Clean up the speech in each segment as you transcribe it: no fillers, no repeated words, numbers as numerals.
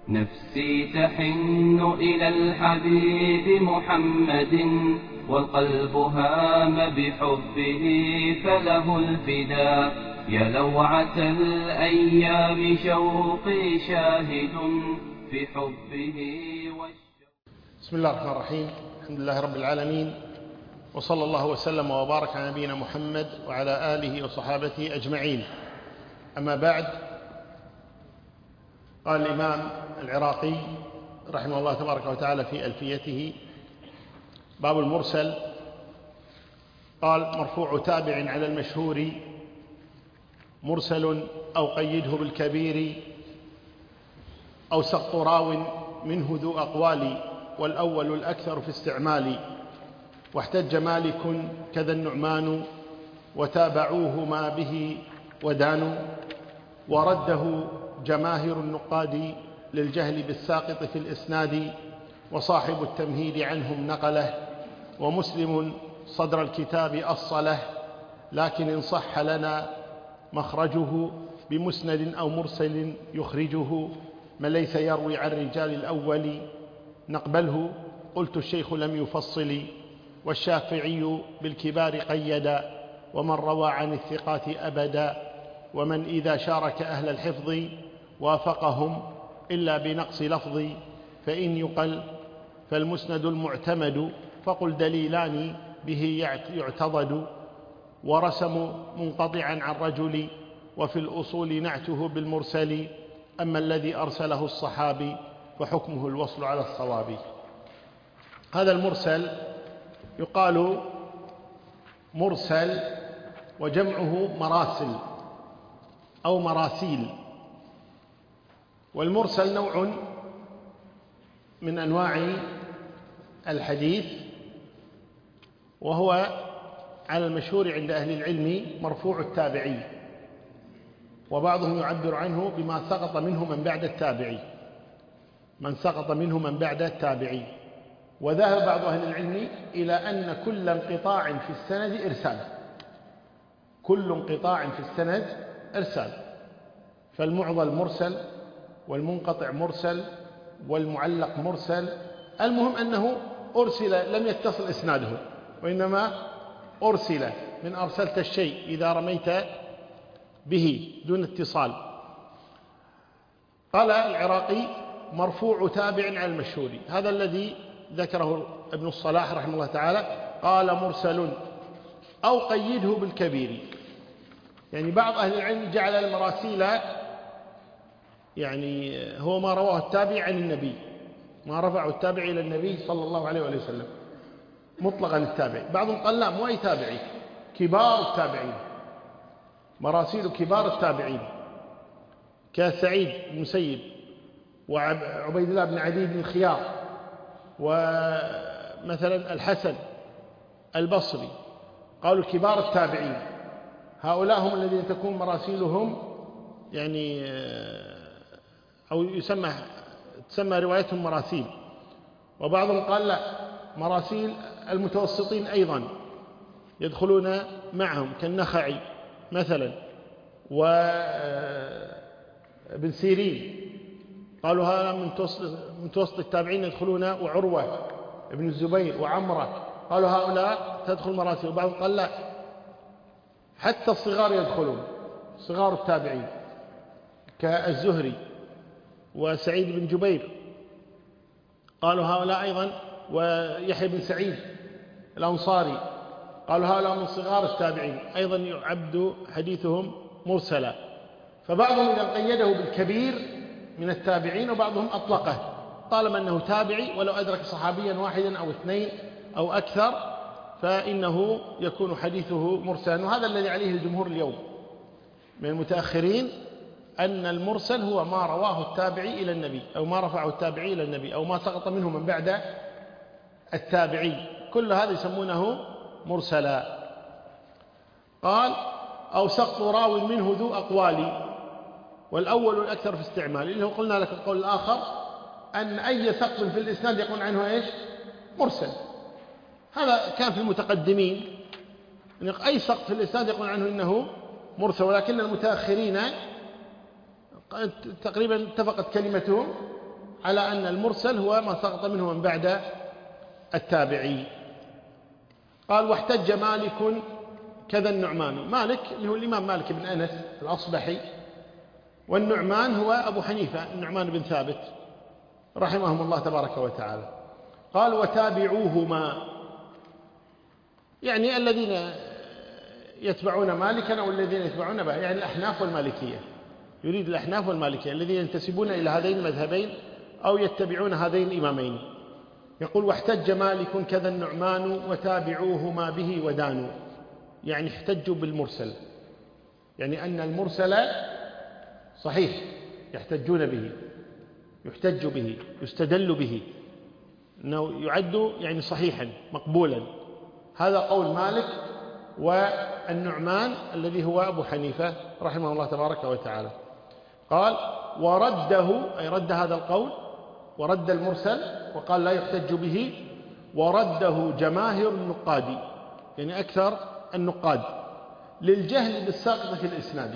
نفسي تحن إلى الحبيب محمد والقلب هام بحبه فله الفداء. يا لوعة الأيام شوقي شاهد في حبه بسم الله الرحمن الرحيم. الحمد لله رب العالمين، وصلى الله وسلم وبارك على نبينا محمد وعلى آله وصحابته أجمعين. أما بعد، قال الإمام العراقي رحمه الله تبارك وتعالى في ألفيته: باب المرسل. قال: مرفوع تابع على المشهور، مرسل أو قيده بالكبير، أو سقط راو منه ذو أقوال، والأول الأكثر في استعمال. واحتج مالك كذا النعمان، وتابعوه ما به ودانوا، ورده جماهر النقاد للجهل بالساقط في الإسناد. وصاحب التمهيد عنهم نقله، ومسلم صدر الكتاب أصله. لكن إن صح لنا مخرجه بمسند أو مرسل يخرجه، من ليس يروي عن رجال الأول نقبله. قلت الشيخ لم يفصل، والشافعي بالكبار قيدا، ومن روى عن الثقات أبدا. ومن إذا شارك أهل الحفظ وافقهم إلا بنقص لفظ. فإن يقل فالمسند المعتمد، فقل دليلان به يعتضد. ورسم منقطعا عن رجل، وفي الأصول نعته بالمرسل. أما الذي أرسله الصحابي فحكمه الوصل على الصواب. هذا المرسل يقال مرسل، وجمعه مراسل أو مراسيل. والمرسل نوع من أنواع الحديث، وهو على المشهور عند أهل العلم مرفوع التابعي، وبعضهم يعبر عنه بما سقط منه من بعد التابعي، من سقط منه من بعد التابعي. وذهب بعض أهل العلم إلى أن كل انقطاع في السند إرسال، كل انقطاع في السند إرسال. فالمعضل مرسل، والمنقطع مرسل، والمعلق مرسل. المهم أنه أرسل لم يتصل إسناده، وإنما أرسل من أرسلت الشيء إذا رميت به دون اتصال. قال العراقي: مرفوع تابع على المشهور. هذا الذي ذكره ابن الصلاح رحمه الله تعالى. قال: مرسل أو قيده بالكبير. يعني بعض أهل العلم جعل المراسيل يعني هو ما رواه التابع عن النبي، ما رفعه التابع إلى النبي صلى الله عليه وسلم مطلقا التابع. بعضهم قال لا، مو أي تابعي، كبار التابعين، مراسيل كبار التابعين، كسعيد بن المسيب وعبيد الله بن عدي بن الخيار، ومثلا الحسن البصري. قالوا كبار التابعين، هؤلاء هم الذين تكون مراسيلهم يعني أو تسمى روايتهم مراسيل. وبعضهم قال لا، مراسيل المتوسطين أيضا يدخلون معهم، كالنخعي مثلا وابن سيرين. قالوا هذا من متوسط التابعين يدخلون، وعروة ابن الزبير وعمرة. قالوا هؤلاء تدخل مراسيل. وبعضهم قال لا، حتى الصغار يدخلون، صغار التابعين كالزهري وسعيد بن جبير. قالوا هؤلاء أيضا، ويحيى بن سعيد الأنصاري. قالوا هؤلاء من صغار التابعين، أيضا يعد حديثهم مرسلا. فبعضهم إذا قيده بالكبير من التابعين، وبعضهم أطلقه طالما أنه تابعي، ولو أدرك صحابيا واحدا أو اثنين أو أكثر فإنه يكون حديثه مرسلا. وهذا الذي عليه الجمهور اليوم من المتأخرين، أن المرسل هو ما رواه التابعي إلى النبي، أو ما رفعه التابعي إلى النبي، أو ما سقط منه من بعد التابعي. كل هذا يسمونه مرسلا. قال: أو سقط راو منه ذو أقوال، والأول الأكثر في استعمال. اللي هو قلنا لك القول الآخر أن أي سقط في الإسناد يقول عنه إيش؟ مرسل. هذا كان في المتقدمين، أن أي سقط في الإسناد يقول عنه إنه مرسل. ولكن المتأخرين تقريبا اتفقت كلمتهم على أن المرسل هو ما سقط منه من بعد التابعي. قال واحتج مالك كذا النعمان. مالك اللي هو الإمام مالك بن أنس الأصبحي، والنعمان هو أبو حنيفة النعمان بن ثابت رحمهم الله تبارك وتعالى. قال وتابعوهما، يعني الذين يتبعون مالكا أو الذين يتبعون به، يعني الأحناف والمالكية، يريد الأحناف والمالكية الذين ينتسبون إلى هذين المذهبين أو يتبعون هذين الإمامين. يقول واحتج مالك كذا النعمان وتابعوهما به ودانوا، يعني احتجوا بالمرسل، يعني أن المرسل صحيح يحتجون به، يحتج به، يستدل به، أنه يعد يعني صحيحا مقبولا. هذا قول مالك والنعمان الذي هو أبو حنيفة رحمه الله تبارك وتعالى. قال ورده، أي رد هذا القول، ورد المرسل وقال لا يحتج به، ورده جماهير النقاد، يعني أكثر النقاد، للجهل بالساقط في الإسناد.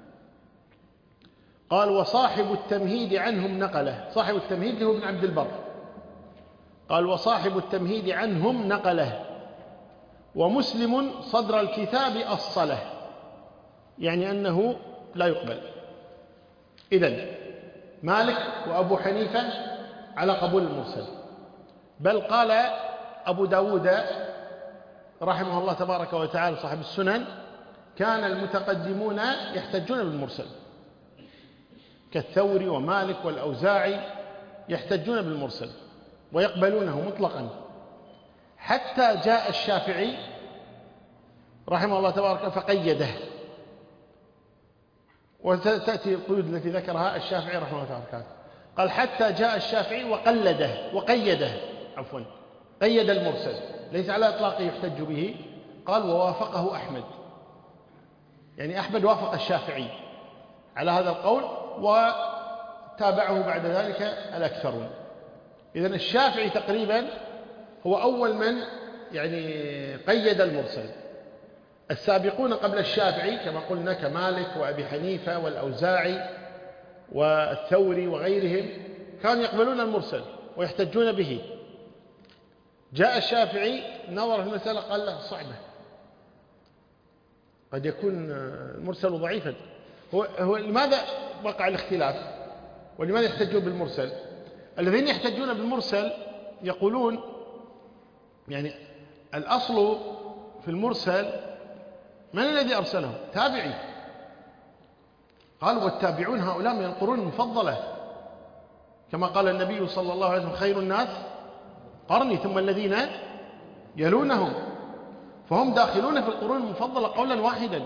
قال وصاحب التمهيد عنهم نقله، صاحب التمهيد هو ابن عبد البر. قال وصاحب التمهيد عنهم نقله، ومسلم صدر الكتاب أصله، يعني أنه لا يقبل. إذن مالك وأبو حنيفة على قبول المرسل، بل قال أبو داود رحمه الله تبارك وتعالى صاحب السنن كان المتقدمون يحتجون بالمرسل، كالثوري ومالك والأوزاعي يحتجون بالمرسل ويقبلونه مطلقا، حتى جاء الشافعي رحمه الله تبارك فقيده. وتأتي القيود التي ذكرها الشافعي رحمه الله تبارك، قال حتى جاء الشافعي وقيده قيد المرسل، ليس على إطلاقه يحتج به. قال ووافقه أحمد، يعني أحمد وافق الشافعي على هذا القول، وتابعه بعد ذلك الأكثرون. إذن الشافعي تقريبا هو أول من يعني قيد المرسل. السابقون قبل الشافعي كما قلنا كمالك وأبي حنيفة والأوزاعي والثوري وغيرهم كانوا يقبلون المرسل ويحتجون به. جاء الشافعي نظر في المسألة قال له صعبة، قد يكون المرسل ضعيفا. هو لماذا وقع الاختلاف ولماذا يحتجون بالمرسل؟ الذين يحتجون بالمرسل يقولون يعني الأصل في المرسل من الذي أرسله؟ تابعي. قال والتابعون هؤلاء من القرون المفضلة، كما قال النبي صلى الله عليه وسلم خير الناس قرني ثم الذين يلونهم، فهم داخلون في القرون المفضلة قولا واحدا.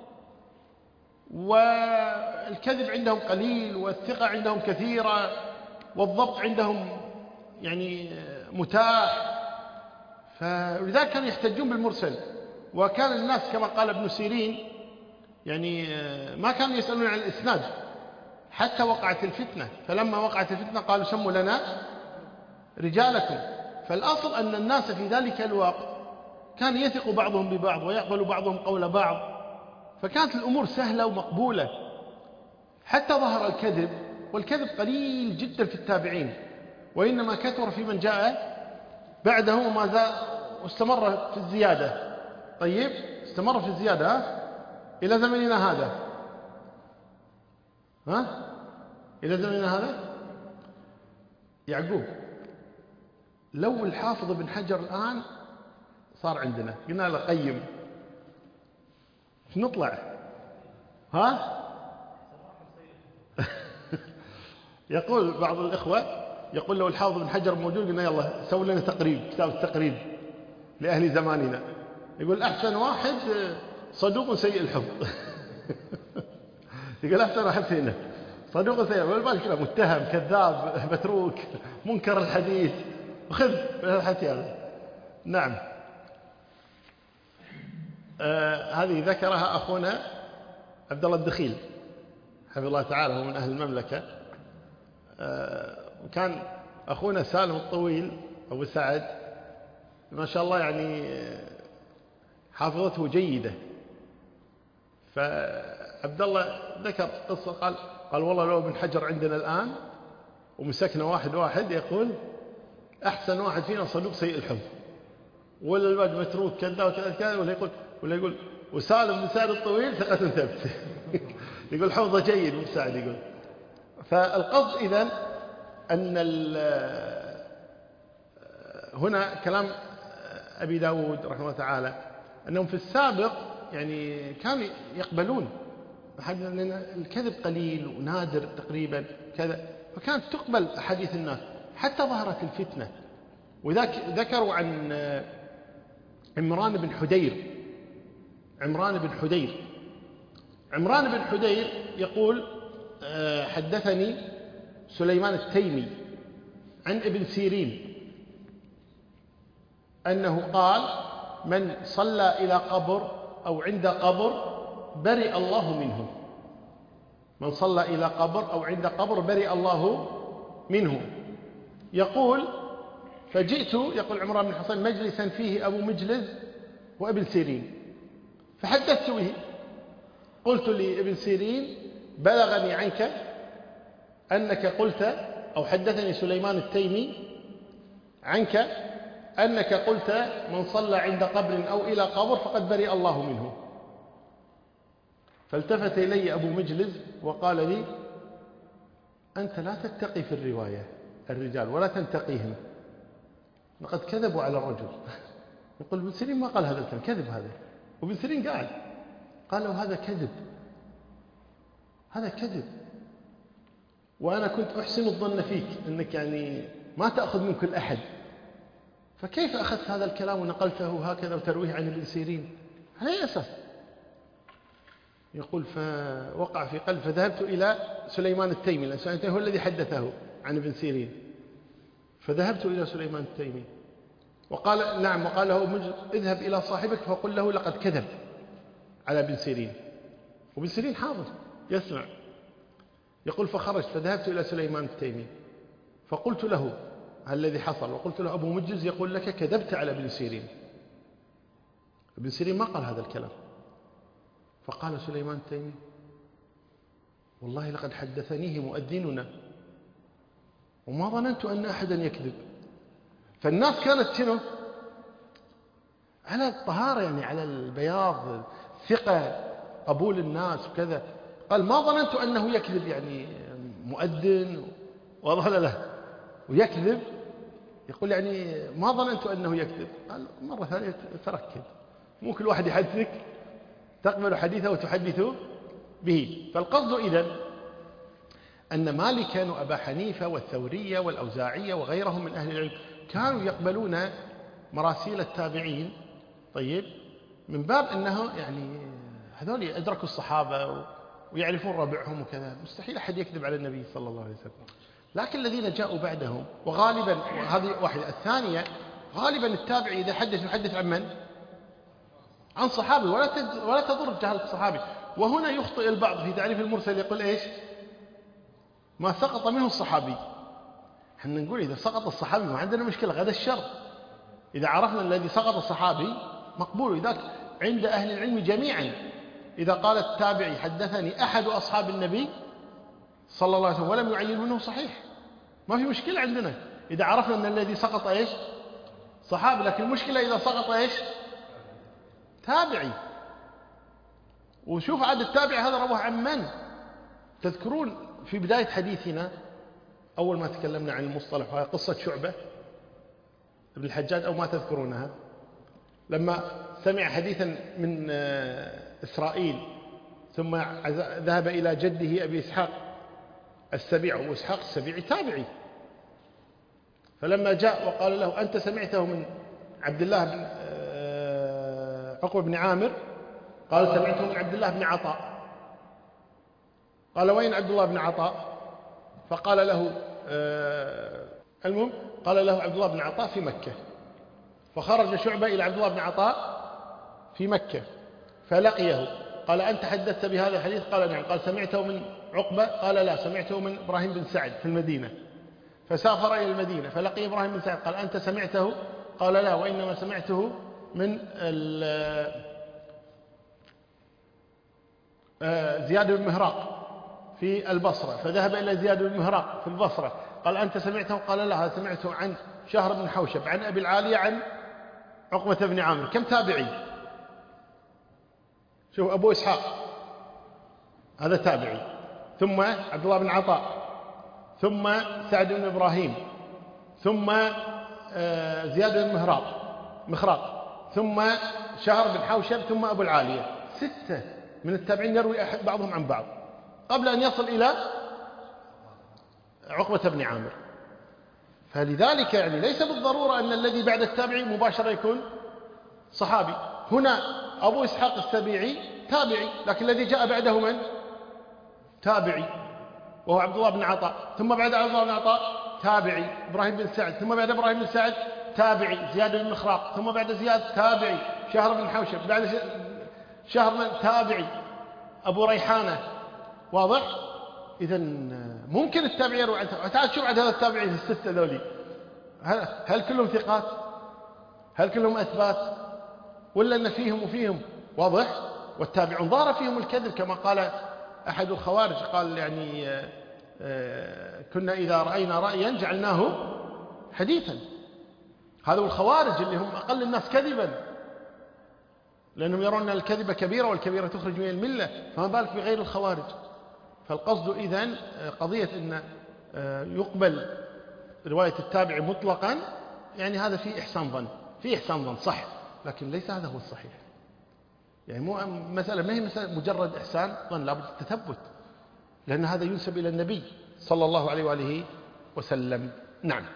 والكذب عندهم قليل، والثقة عندهم كثيرة، والضبط عندهم يعني متاح، فلذلك كانوا يحتجون بالمرسل. وكان الناس كما قال ابن سيرين يعني ما كانوا يسألون عن الإسناد حتى وقعت الفتنة، فلما وقعت الفتنة قالوا سموا لنا رجالكم. فالأصل أن الناس في ذلك الوقت كان يثق بعضهم ببعض ويقبل بعضهم قول بعض، فكانت الأمور سهلة ومقبولة، حتى ظهر الكذب، والكذب قليل جدا في التابعين، وإنما كثر في من جاء بعده وما زال واستمر في الزيادة. طيب استمر في الزيادة إلى زمننا هذا، إلى زمننا هذا. يعقوب لو الحافظ بن حجر الآن صار عندنا قلنا له قيم نطلع يقول بعض الإخوة يقول لو الحافظ بن حجر موجود قلنا يلا سوي لنا تقريب، كتاب التقريب لأهل زماننا. يقول أحسن واحد صدوق سيء الحفظ يقول أحسن واحد فينا صدوق سيء، والباقي كله متهم كذاب متروك منكر الحديث، وخذ الحديث هذا. نعم. هذه ذكرها أخونا عبد الله الدخيل حفظه الله تعالى، هو من أهل المملكة. وكان أخونا سالم الطويل أبو سعد ما شاء الله يعني حافظته جيدة. فعبد الله ذكر قصة، قال والله لو ابن حجر عندنا الآن ومسكنا واحد واحد يقول أحسن واحد فينا صدوق سيء الحفظ، ولا الواد متروك كذا وكذا كذا، ولا يقول وسالم بن سعد الطويل ثقة ثبت يقول حفظه جيد بن سعد. يقول فالقصد إذن أن هنا كلام أبي داود رحمه الله تعالى أنهم في السابق يعني كانوا يقبلون، لأن الكذب قليل ونادر تقريبا كذا، فكانت تقبل أحاديث الناس حتى ظهرت الفتنة. وذاك ذكروا عن عمران بن حدير يقول حدثني سليمان التيمي عن ابن سيرين أنه قال من صلى إلى قبر أو عند قبر برئ الله منه. من صلى إلى قبر أو عند قبر برئ الله منه. يقول فجئت، يقول عمران بن حصين، مجلسا فيه أبو مجلس وابن سيرين فحدثت به، قلت لابن سيرين بلغني عنك أنك قلت، أو حدثني سليمان التيمي عنك أنك قلت من صلى عند قبر أو إلى قبر فقد برئ الله منه. فالتفت إلي أبو مجلس وقال لي أنت لا تتقي في الرواية الرجال ولا تنتقيهم، لقد كذبوا على الرجل. يقول ابن سيرين ما قال هذا الكلام، كذب هذا. وابن سيرين قالوا هذا كذب، وأنا كنت أحسن الظن فيك أنك يعني ما تأخذ من كل أحد، فكيف أخذت هذا الكلام ونقلته هكذا وترويه عن ابن سيرين على أي أساس؟ يقول فوقع في قلب، فذهبت إلى سليمان التيمي، لأن سليمان التيمي هو الذي حدثه عن ابن سيرين، فذهبت إلى سليمان التيمي وقال نعم، وقال له اذهب إلى صاحبك فقل له لقد كذب على ابن سيرين. وابن سيرين حاضر يسمع. يقول فخرجت فذهبت إلى سليمان التيمي فقلت له الذي حصل، وقلت له أبو مجز يقول لك كذبت على ابن سيرين. ابن سيرين ما قال هذا الكلام. فقال سليمان التيمي والله لقد حدثنيه مؤذننا وما ظننت أن أحدا يكذب. فالناس كانت شنو على الطهارة، يعني على البياض، ثقة، قبول الناس وكذا. قال ما ظننت أنه يكذب، يعني مؤذن وظل له ويكذب. يقول يعني ما ظننت أنه يكذب. قال مرة ثانية تركز، مو كل واحد يحدثك تقبل حديثه وتحدث به. فالقصد إذن أن مالكا وأبا حنيفة والثورية والأوزاعية وغيرهم من أهل العلم كانوا يقبلون مراسيل التابعين، طيب، من باب أنه يعني هذول أدركوا الصحابة ويعرفون ربعهم وكذا، مستحيل أحد يكذب على النبي صلى الله عليه وسلم. لكن الذين جاءوا بعدهم، وغالبا هذه واحدة، الثانية غالبا التابعي إذا حدث يحدث عن من؟ عن صحابي، ولا تضر جهالة الصحابي. وهنا يخطئ البعض في تعريف المرسل، يقول إيش؟ ما سقط منه الصحابي. احنا نقول إذا سقط الصحابي ما عندنا مشكلة، غدا الشر. إذا عرفنا الذي سقط الصحابي مقبول. إذا عند أهل العلم جميعا إذا قال التابعي حدثني أحد أصحاب النبي صلى الله عليه وسلم ولم يعين منه صحيح، ما في مشكلة عندنا إذا عرفنا أن الذي سقط إيش؟ صحابي. لكن المشكلة إذا سقط إيش؟ تابعي. وشوف عاد التابعي هذا رواه عن من؟ تذكرون في بداية حديثنا أول ما تكلمنا عن المصطلح وهي قصة شعبة ابن الحجاج، أو ما تذكرونها، لما سمع حديثا من إسرائيل ثم ذهب إلى جده أبي إسحاق السبيع، وإسحاق السبيعي تابعي، فلما جاء وقال له أنت سمعته من عبد الله بن عقبة بن عامر؟ قال سمعته من عبد الله بن عطاء. قال وين عبد الله بن عطاء؟ فقال له المهم قال له عبد الله بن عطاء في مكة. فخرج شعبة إلى عبد الله بن عطاء في مكة فلقيه، قال أنت حدثت بهذا الحديث؟ قال نعم. قال سمعته من عقبة؟ قال لا، سمعته من إبراهيم بن سعد في المدينة. فسافر إلى المدينة فلقي إبراهيم بن سعد، قال أنت سمعته؟ قال لا، وإنما سمعته من زياد بن مهراق في البصرة. فذهب إلى زياد بن مهراق في البصرة قال أنت سمعته؟ قال لا، سمعته عن شهر بن حوشب عن أبي العالية عن عقبة بن عامر. كم تابعي؟ شوف أبو إسحاق هذا تابعي، ثم عبد الله بن عطاء، ثم سعد بن إبراهيم، ثم زياد بن مخراق، ثم شهر بن حوشب، ثم أبو العالية. 6 من التابعين يروي بعضهم عن بعض قبل أن يصل إلى عقبة بن عامر. فلذلك يعني ليس بالضرورة أن الذي بعد التابعي مباشرة يكون صحابي. هنا أبو إسحاق السبيعي تابعي، لكن الذي جاء بعده من؟ تابعي، وهو عبد الله بن عطاء، ثم بعد عبد الله بن عطاء تابعي إبراهيم بن سعد، ثم بعد إبراهيم بن سعد تابعي زياد بن مخراق، ثم بعد زياد تابعي شهر بن حوشب، بعد شهر من تابعي أبو ريحانة. واضح؟ إذن ممكن التابعي يروي عنه. تعال شوف عند هذا التابعين ال6 ذولي، هل كلهم ثقات؟ هل كلهم أثبات؟ ولا أن فيهم وفيهم؟ واضح؟ والتابعون ظهر فيهم الكذب، كما قال أحد الخوارج، قال يعني كنا إذا رأينا رأيا جعلناه حديثا. هذا الخوارج اللي هم أقل الناس كذبا، لأنهم يرون أن الكذب كبيرة والكبيرة تخرج من الملة، فما بالك بغير الخوارج. فالقصد إذن قضية أن يقبل رواية التابع مطلقا، يعني هذا فيه إحسان ظن، صح، لكن ليس هذا هو الصحيح. يعني مو مسألة، ما هي مسألة مجرد إحسان ظن، لابد التثبت، لأن هذا ينسب إلى النبي صلى الله عليه وآله وسلم. نعم.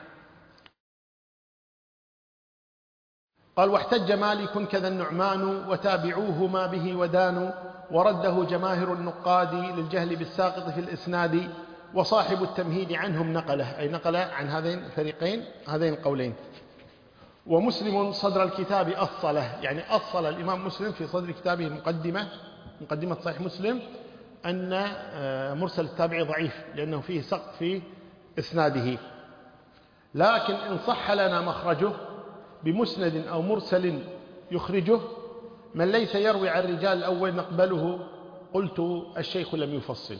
قال واحتج مالك كذا النعمان وتابعوهما به ودانوا، ورده جماهر النقاد للجهل بالساقط في الإسناد، وصاحب التمهيد عنهم نقله، أي نقل عن هذين الفريقين هذين القولين. ومسلم صدر الكتاب أصله، يعني أصل الإمام مسلم في صدر كتابه مقدمة صحيح مسلم أن مرسل التابع ضعيف، لأنه فيه سقط في إسناده، لكن إن صح لنا مخرجه بمسند أو مرسل يخرجه من ليس يروي عن الرجال الأول نقبله. قلت الشيخ لم يفصل.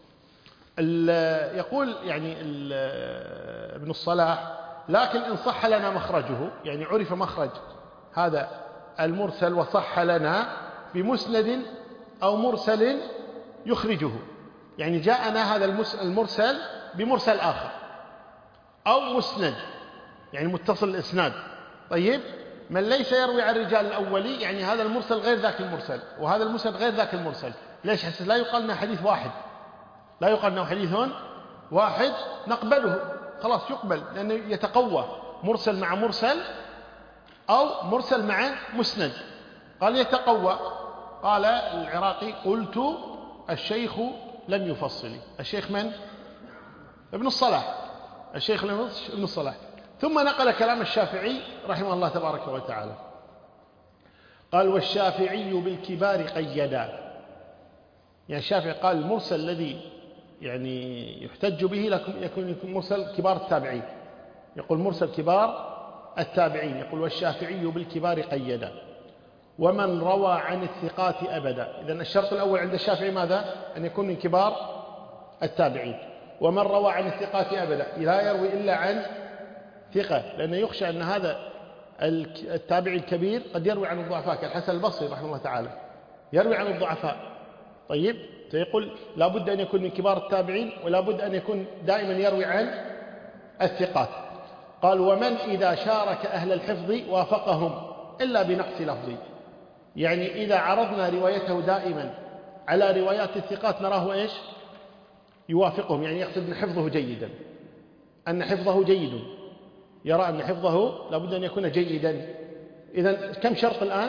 يقول يعني ابن الصلاح لكن إن صح لنا مخرجه، يعني عرف مخرج هذا المرسل وصح لنا بمسند أو مرسل يخرجه، يعني جاءنا هذا المرسل بمرسل آخر أو مسند، يعني متصل الإسناد. طيب، من ليس يروي عن الرجال الأولي، يعني هذا المرسل غير ذاك المرسل، وهذا المسند غير ذاك المرسل. ليش؟ حتى لا يقال انه حديث واحد، لا يقال انه حديث واحد نقبله، خلاص يقبل، لأنه يتقوى مرسل مع مرسل أو مرسل مع مسند. قال يتقوى. قال العراقي قلت الشيخ لم يفصل. الشيخ من؟ ابن الصلاح، الشيخ ابن الصلاح. ثم نقل كلام الشافعي رحمه الله تبارك وتعالى، قال والشافعي بالكبار قيدا. يعني الشافعي قال المرسل الذي يعني يحتج به يكون مرسل كبار التابعين، يقول مرسل كبار التابعين، يقول والشافعي بالكبار قيدا ومن روى عن الثقات أبدا. إذن الشرط الأول عند الشافعي ماذا؟ أن يكون من كبار التابعين. ومن روى عن الثقات أبدا، لا يروي إلا عن ثقة، لأنه يخشى أن هذا التابعي الكبير قد يروي عن الضعفاء، كالحسن البصري رحمه الله تعالى يروي عن الضعفاء. طيب، فيقول لا بد أن يكون من كبار التابعين، ولا بد أن يكون دائما يروي عن الثقات. قال ومن إذا شارك أهل الحفظ وافقهم إلا بنقص لفظي، يعني إذا عرضنا روايته دائما على روايات الثقات نراه إيش؟ يوافقهم، يعني يقصد أن حفظه جيدا، أن حفظه جيد، يرى أن حفظه لابد أن يكون جيدا. إذن كم شرط الآن؟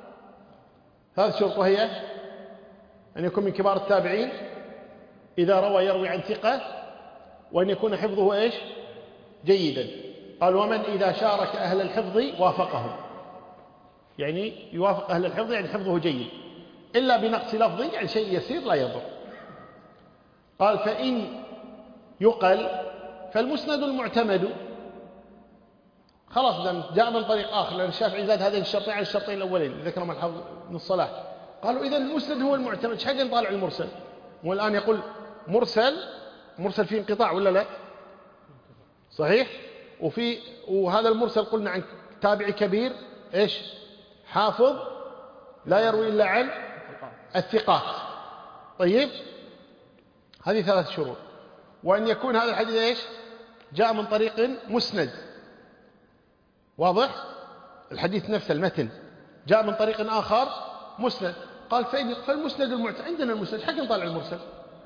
3 شروط، وهي أن يكون من كبار التابعين، إذا روى يروي عن ثقة، وأن يكون حفظه إيش؟ جيدا. قال ومن إذا شارك أهل الحفظ وافقهم، يعني يوافق أهل الحفظ، يعني حفظه جيد، إلا بنقص لفظي، يعني شيء يسير لا يضر. قال فإن يقل فالمسند المعتمد. خلاص جاء من طريق آخر، لأن الشافعي زاد هذين الشرطين على الشرطين الأولين ذكرهم الحافظ ابن الصلاح. قالوا إذن المسند هو المعتمد، ايش حق نطالع المرسل؟ والآن يقول مرسل فيه انقطاع ولا لا؟ صحيح. وهذا المرسل قلنا عن تابعي كبير إيش؟ حافظ لا يروي إلا عن الثقات. طيب، هذه 3 شروط. وأن يكون هذا الحديث إيش؟ جاء من طريق مسند، واضح؟ الحديث نفسه المتن جاء من طريق آخر مسند. قال فالمسند المعتمد، عندنا المسند، حق نطالع المرسل.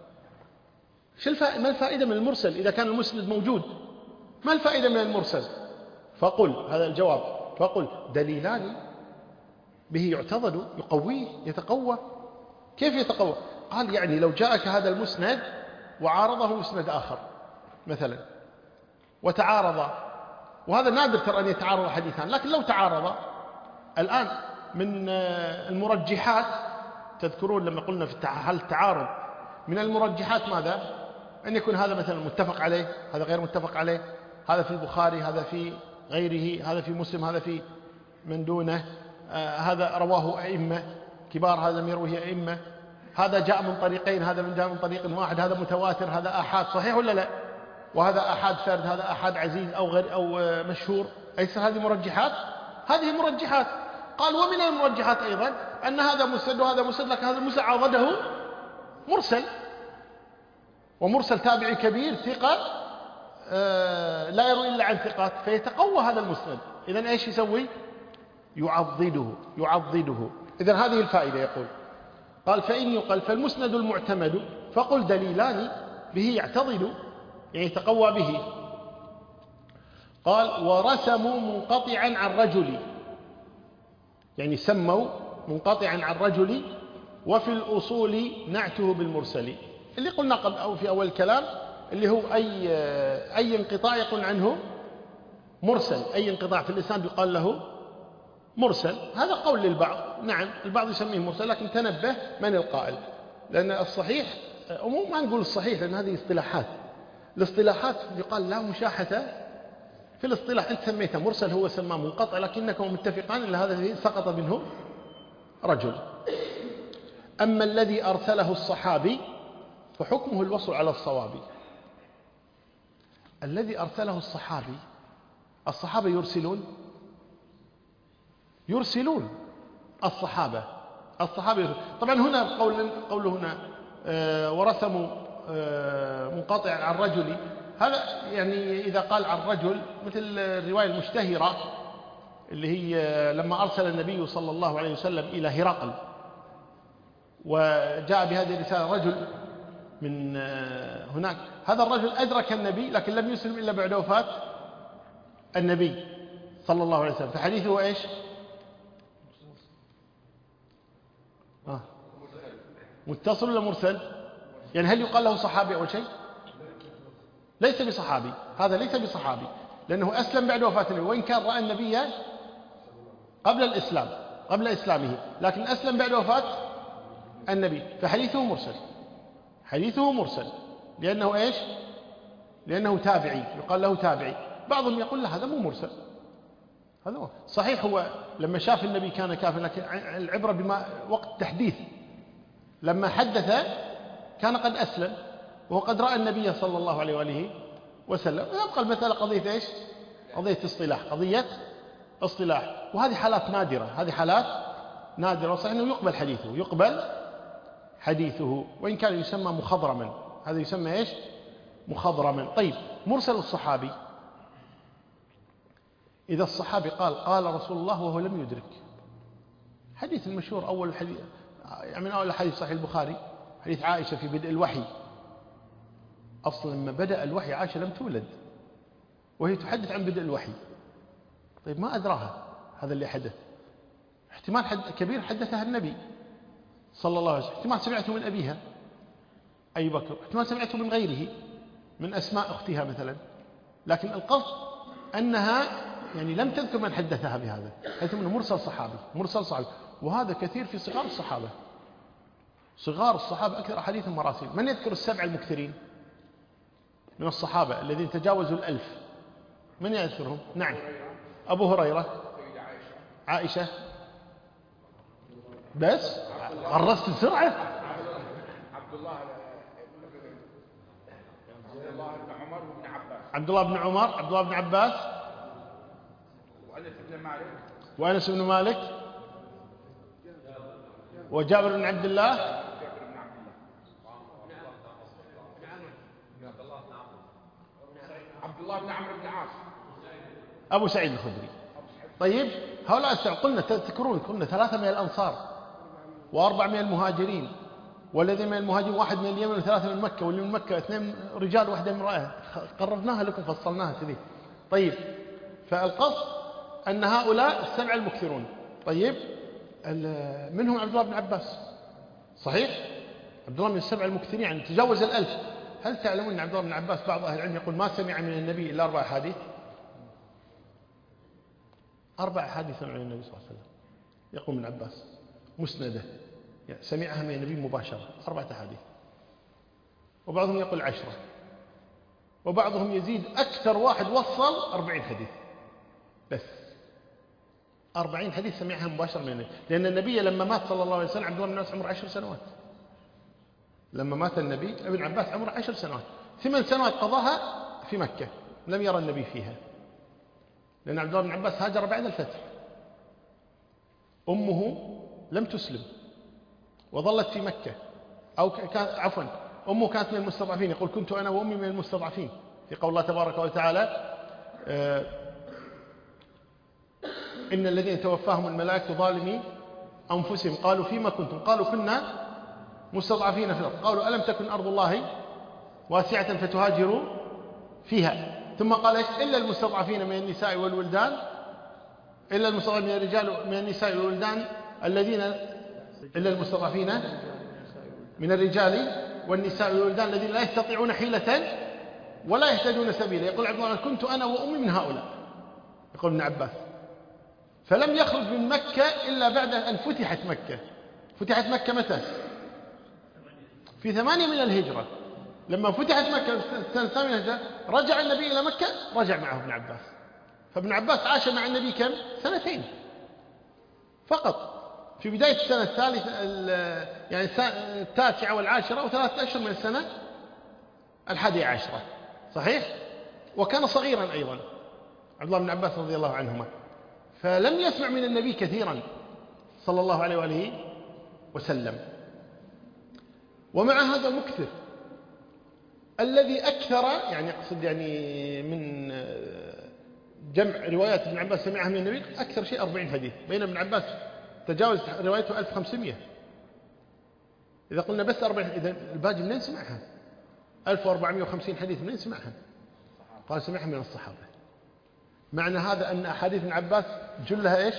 ما الفائدة من المرسل إذا كان المسند موجود؟ ما الفائدة من المرسل؟ فقل، هذا الجواب، فقل دليلان به يعتضد، يقويه، يتقوى. كيف يتقوى؟ قال يعني لو جاءك هذا المسند وعارضه مسند آخر مثلا، وتعارض، وهذا نادر ترى أن يتعارض حديثان، لكن لو تعارض الآن من المرجحات، تذكرون لما قلنا في هل التعارض من المرجحات ماذا؟ أن يكون هذا مثلا متفق عليه، هذا غير متفق عليه، هذا في البخاري، هذا في غيره، هذا في مسلم، هذا في من دونه، هذا رواه أئمة كبار، هذا لم يروه أئمة، هذا جاء من طريقين، هذا جاء من طريق واحد، هذا متواتر، هذا آحاد، صحيح ولا لا؟ وهذا آحاد فرد، هذا آحاد عزيز أو غير أو مشهور، أيسر هذه مرجحات؟ هذه مرجحات. قال ومن المرجحات أيضا أن هذا مسند وهذا مسند، لكن هذا المسند عاضده مرسل، ومرسل تابعي كبير ثقة لا يروي إلا عن ثقات، فيتقوى هذا المسند. إذن إيش يسوي؟ يعضده. إذن هذه الفائدة. يقول قال فإن يقل فالمسند المعتمد فقل دليلان به يعتضد، يعني يتقوى به. قال ورسموا منقطعا عن رجل، يعني سموا منقطعا عن رجل، وفي الأصول نعته بالمرسل، اللي قلنا قبل أو في أول الكلام، اللي هو أي انقطاع يقول عنه مرسل، أي انقطاع في الإسناد يقال له مرسل. هذا قول للبعض، نعم البعض يسميه مرسل، لكن تنبه من القائل، لأن الصحيح، ما نقول الصحيح لأن هذه اصطلاحات، الاصطلاحات يقال لا مشاحة في الاصطلاح. أنت سميته مرسل، هو سماه منقطع، لكنكم متفقان أن هذا سقط منه رجل. أما الذي أرسله الصحابي فحكمه الوصل على الصواب. الذي أرسله الصحابي، الصحابة يرسلون الصحابة يرسلون. طبعا هنا قوله هنا ورسموا منقطع عن رجل، هذا يعني إذا قال عن رجل مثل الرواية المشتهرة اللي هي لما أرسل النبي صلى الله عليه وسلم إلى هرقل، وجاء بهذه الرسالة رجل من هناك، هذا الرجل أدرك النبي لكن لم يسلم إلا بعد وفاة النبي صلى الله عليه وسلم، فحديثه إيش؟ متصل ولا مرسل؟ يعني هل يقال له صحابي أول شيء؟ ليس بصحابي، هذا ليس بصحابي، لأنه أسلم بعد وفاة النبي، وإن كان رأى النبي قبل الإسلام، قبل إسلامه، لكن أسلم بعد وفاة النبي، فحديثه مرسل، حديثه مرسل. لأنه إيش؟ لأنه تابعي، يقال له تابعي. بعضهم يقول لا هذا مو مرسل، هذا هو صحيح، هو لما شاف النبي كان كافر، لكن العبرة بما وقت تحديث، لما حدث كان قد أسلم وقد رأى النبي صلى الله عليه وآله وسلم. يبقى المسألة قضية إيش؟ قضية اصطلاح، وهذه حالات نادرة، هذه حالات نادرة، وصحيح أنه يقبل حديثه وإن كان يسمى مخضرما، هذا يسمى إيش؟ مخضرما. طيب، مرسل الصحابي، إذا الصحابي قال رسول الله وهو لم يدرك، حديث المشهور أول الحديث، يعني من أول الحديث صحيح البخاري، حديث عائشة في بدء الوحي. أصلا لما بدأ الوحي عائشة لم تولد وهي تحدث عن بدء الوحي. طيب ما أدراها هذا اللي حدث؟ احتمال كبير حدثها النبي صلى الله عليه وسلم، احتمال سمعته من أبيها أي بكر، احتمال سمعته من غيره من أسماء أختها مثلا، لكن القصد أنها يعني لم تذكر من حدثها بهذا، حيث أنه مرسل صحابي. وهذا كثير في صغار الصحابة أكثر أحاديث مراسيل. من يذكر 7 المكثرين من الصحابة الذين تجاوزوا 1000؟ من يذكرهم؟ نعم، أبو هريرة، عائشة، بس غرست بسرعة، عبد الله بن عمر وابن عباس، عبد الله بن عمر، عبد الله بن عباس، وأنس بن مالك، وجابر بن عبد الله، عبد الله بن عمرو بن العاص، أبو سعيد الخدري. طيب هؤلاء قلنا تذكرون قلنا 300 الأنصار و400 المهاجرين، والذين من المهاجرين 1 من اليمن و3 من مكة، واللي من مكة 2 رجال و1 امرأة. قررناها لكم فصلناها كذي. طيب فالقصد أن هؤلاء السبع المكثرون. طيب منهم عبد الله بن عباس، صحيح؟ عبد الله من السبع المكثرين، يعني تجاوز 1000. هل تعلمون أن عبد الله بن عباس بعض أهل العلم يقول ما سمع من النبي إلا 4 أحاديث؟ 4 أحاديث سمع من النبي صلى الله عليه وسلم، يقول ابن عباس مسندة، يعني سمعها من النبي مباشرة 4 أحاديث. وبعضهم يقول 10، وبعضهم يزيد أكثر، واحد وصل 40 حديث بس. 40 حديث سمعها مباشرة من النبي، لأن النبي لما مات صلى الله عليه وسلم عبد الله بن عباس عمره 10 سنوات. لما مات النبي ابن عباس عمره 10 سنوات، 8 سنوات قضاها في مكة لم يرى النبي فيها، لأن عبد الله بن عباس هاجر بعد الفتح. أمه لم تسلم وظلت في مكة، أو عفوا أمه كانت من المستضعفين. يقول كنت أنا وأمي من المستضعفين، في قول الله تبارك وتعالى إن الذين توفاهم الملائكة ظالمي أنفسهم قالوا فيما كنتم، قالوا كنا مستضعفين في الأرض، قالوا ألم تكن أرض الله واسعة فتهاجروا فيها، ثم قال إلا المستضعفين من النساء والولدان، إلا المستضعفين من الرجال من النساء والولدان الذين، إلا المستضعفين من الرجال والنساء والولدان الذين لا يستطيعون حيلة ولا يهتدون سبيلا. يقول عبد الله كنت أنا وأمي من هؤلاء، يقول ابن عباس. فلم يخرج من مكة إلا بعد أن فتحت مكة. فتحت مكة متى؟ في 8 من الهجرة. لما فتحت مكة سنة 8 من الهجرة رجع النبي إلى مكة، رجع معه ابن عباس. فابن عباس عاش مع النبي كم؟ 2 فقط، في بداية السنة الثالثة يعني التاسعة والعاشرة، و3 أشهر من السنة 11، صحيح؟ وكان صغيرا أيضا عبد الله بن عباس رضي الله عنهما، فلم يسمع من النبي كثيرا صلى الله عليه وآله وسلم. ومع هذا مكثر. الذي أكثر يعني أقصد يعني من جمع روايات ابن عباس سمعها من النبي أكثر شيء 40 حديث، بين ابن عباس تجاوز روايته 1500. إذا قلنا بس 40، إذا الباقي منين سمعها؟ 1450 حديث منين سمعها؟ قال سمعها من الصحابة. معنى هذا أن أحاديث ابن عباس جلها إيش؟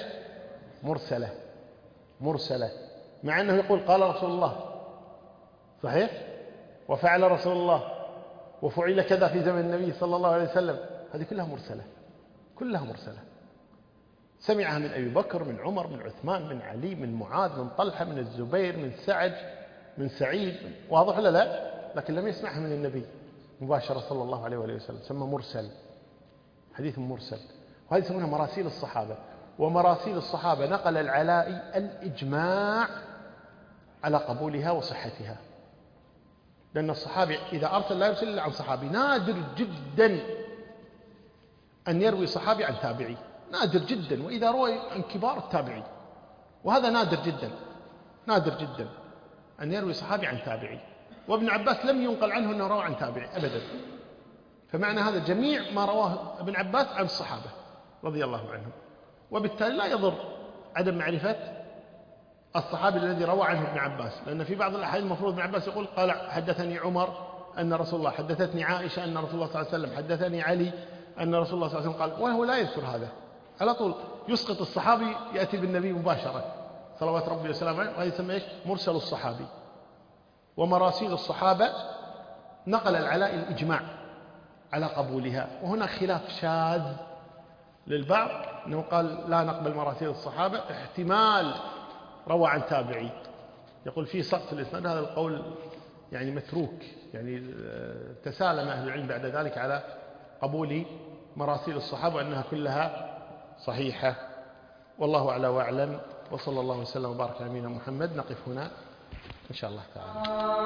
مرسلة، مع أنه يقول قال رسول الله، صحيح؟ وفعل رسول الله، وفعل كذا في زمن النبي صلى الله عليه وسلم. هذه كلها مرسلة. سمعها من أبي بكر، من عمر، من عثمان، من علي، من معاذ، من طلحة، من الزبير، من سعد، من سعيد، واضح ولا لا؟ لكن لم يسمعها من النبي مباشرة صلى الله عليه وسلم. سمى مرسل، حديث مرسل. وهذه يسمونها مراسيل الصحابة. ومراسيل الصحابة نقل العلائي الإجماع على قبولها وصحتها، لأن الصحابي إذا أرسل لا يرسل إلا عن صحابي. نادر جدا أن يروي صحابي عن تابعي، نادر جدا، وإذا روي عن كبار التابعي، وهذا نادر جدا أن يروي صحابي عن تابعي. وابن عباس لم ينقل عنه أنه روى عن تابعي أبدا. فمعنى هذا جميع ما رواه ابن عباس عن الصحابة رضي الله عنهم، وبالتالي لا يضر عدم معرفة الصحابي الذي روى عنه ابن عباس، لأن في بعض الأحاديث المفروض ابن عباس يقول قال حدثني عمر أن رسول الله، حدثتني عائشة أن رسول الله صلى الله عليه وسلم، حدثني علي أن رسول الله صلى الله عليه وسلم قال، وهو لا يذكر هذا، على طول يسقط الصحابي يأتي بالنبي مباشرة صلوات ربي وسلامه عليه. وهذا يسمى إيش؟ مرسل الصحابي. ومراسيل الصحابة نقل العلاء الإجماع على قبولها. وهنا خلاف شاذ للبعض أنه قال لا نقبل مراسيل الصحابة، احتمال روى عن تابعي، يقول فيه سقط الإسناد. هذا القول يعني متروك، يعني تسالم أهل العلم بعد ذلك على قبول مراسيل الصحابة وأنها كلها صحيحة. والله أعلى وأعلم، وصلى الله وسلم وبارك على نبينا محمد. نقف هنا. إن شاء الله تعالى.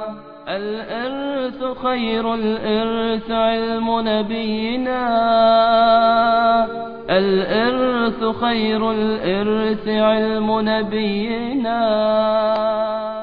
الإرث خير الإرث علم نبينا، الإرث خير الإرث علم نبينا.